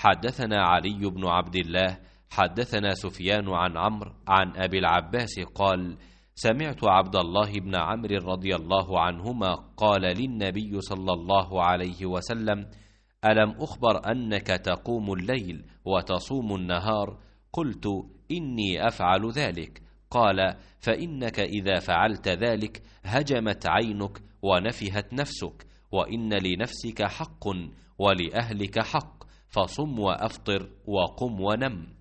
حدثنا علي بن عبد الله حدثنا سفيان عن عمرو عن أبي العباس قال: سمعت عبد الله بن عمرو رضي الله عنهما قال للنبي صلى الله عليه وسلم: ألم أخبر أنك تقوم الليل وتصوم النهار؟ قلت: إني أفعل ذلك. قال: فإنك إذا فعلت ذلك هجمت عينك ونفهت نفسك، وإن لنفسك حق ولأهلك حق، فصم وأفطر وقم ونم.